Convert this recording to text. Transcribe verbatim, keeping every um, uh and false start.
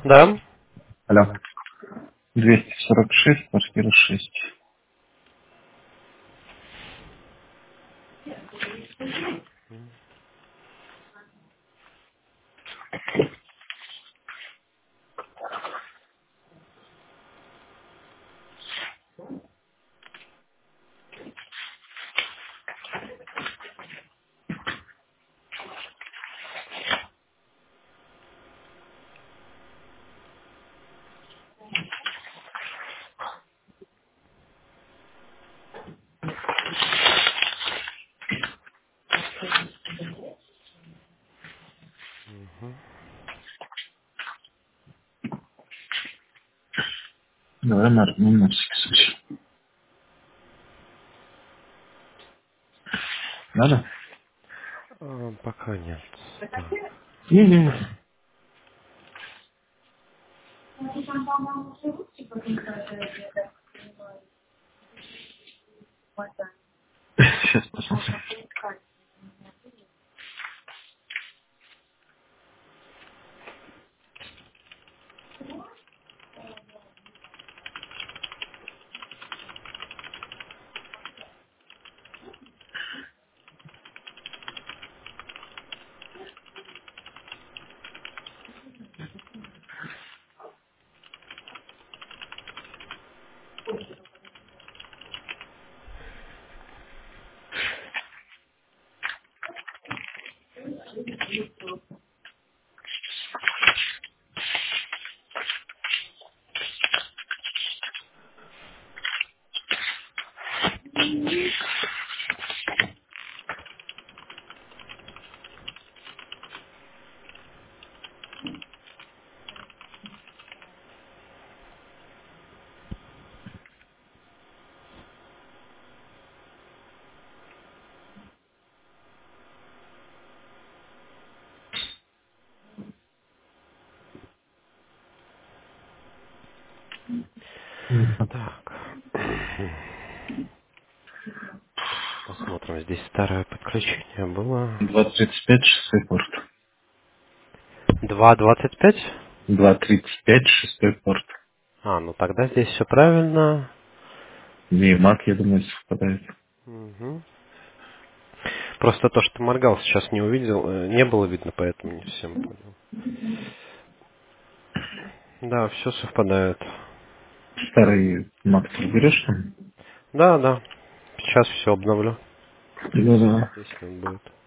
Да. Алло. двести сорок шесть, квартира шесть. Давай на, ну, на всякий случай. Надо? А, пока нет. Так. Не-не. Сейчас посмотрим. Мгм. Так. Посмотрим. Здесь старое подключение было. два тридцать пять, шестой порт. Два двадцать пять. два тридцать пять, шестой порт. А, ну тогда здесь все правильно. И маг, я думаю, совпадает. Мгм. Просто то, что моргал, сейчас не увидел, э, не было видно, поэтому не всем понял. Да, все совпадает. Старый маг ты берешь там? Да, да. Сейчас все обновлю. Ну да. Если он будет.